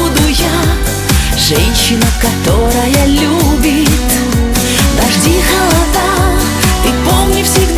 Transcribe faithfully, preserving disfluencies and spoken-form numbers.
буду я женщина, которая любит. Дожди, холода, ты помни всегда,